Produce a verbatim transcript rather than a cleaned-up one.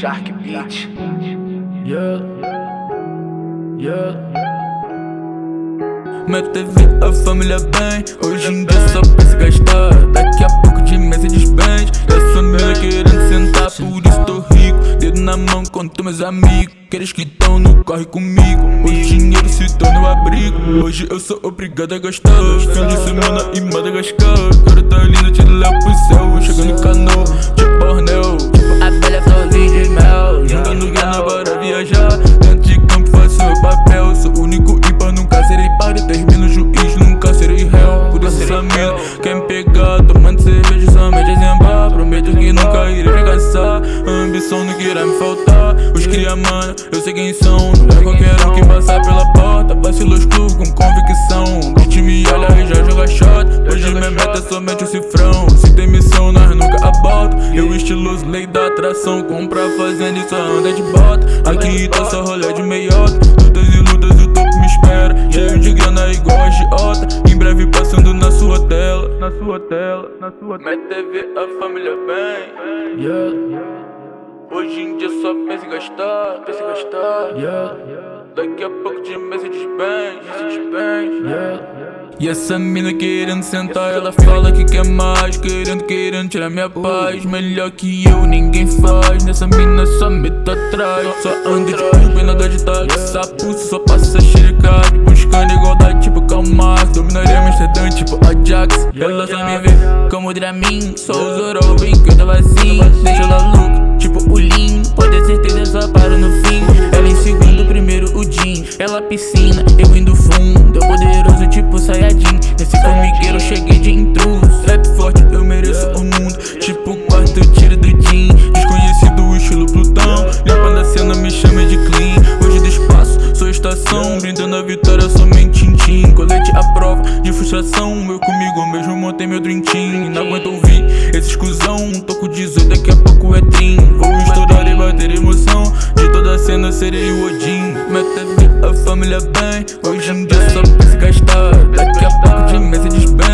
Shark Beat. Yeah, yeah. Minha T V, a família bem. Hoje em dia só pensa em gastar. Daqui a pouco de Mercedes Benz. Essa mina querendo sentar, por isso tô rico. Dedo na mão, conto meus amigos. Aqueles que tão no corre comigo. O dinheiro se torna o abrigo. Hoje eu sou obrigado a gastar. Fim de semana em Madagascar. Cara tá lindo, te levo pro céu. Chegando em canoa, tipo Bornel. Tipo a bela florzinha de mel. Jogando grana para viajar. Dentro de campo faço meu papel. Sou o único ímpar, nunca serei par. Termino juiz, nunca serei réu. Por isso essa mina quer me pegar. Tomando cerveja, somente exemplar. Prometo que nunca irei fracassar. A ambição nunca irá me faltar. Os cria mano, eu sei quem são. Não é qualquer um que passar pela porta. Vacilo excluo com convicção. Beat me olha e já joga shot. Hoje minha meta é somente o cifrão. Se tem missão, nós nunca aborta. Eu estiloso, lei da atração. Compra fazenda e só anda de bota. Aqui tá só rolê de meiota. Lutas e lutas, o topo me espera. Cheio de grana igual a agiota. Em breve passando na sua tela. Na sua tela, na sua tela. Minha T V, a família bem. Yeah. Hoje em dia só pensa em gastar, pensa em gastar. Yeah. Daqui a pouco de Mercedes Benz, Mercedes Benz. Yeah. E essa mina querendo sentar, ela fala que quer mais. Querendo, querendo tirar minha paz. Melhor que eu, ninguém faz. Nessa mina só meto atrás. Só ando de Uber, nada de táxi. Sapo, só passa xerecado. Buscando igualdade tipo Karl Marx. Dominaria Amsterdã tipo Ajax. Ela só me vê como Dramin. Sou o Zoro, vem que eu tava assim. Deixa ela louca, tipo o Lean. Pode ter certeza, só paro no fim. Ela em segundo, primeiro o Jin. Ela piscina, eu indo fundo. Eu poderoso tipo Saiyajin. Nesse formigueiro cheguei de intruso. Rap forte, eu mereço o mundo. Tipo o quarto tiro do Jin. Desconhecido, o estilo Plutão. Limpando a cena, me chama de clean. Hoje do espaço, sou estação. Brindando a vitória, somente Tintin. Colete à prova de frustração. Eu comigo mesmo montei meu Dream Team. Não aguento ouvir esse escusão. Tô com dezoito, daqui a pouco é trim. Vou estourar e bater emoção. De toda a cena serei o Odin. Minha T V, a família bem. Hoje em dia só pensa em gastar. Daqui a pouco de Mercedes Benz.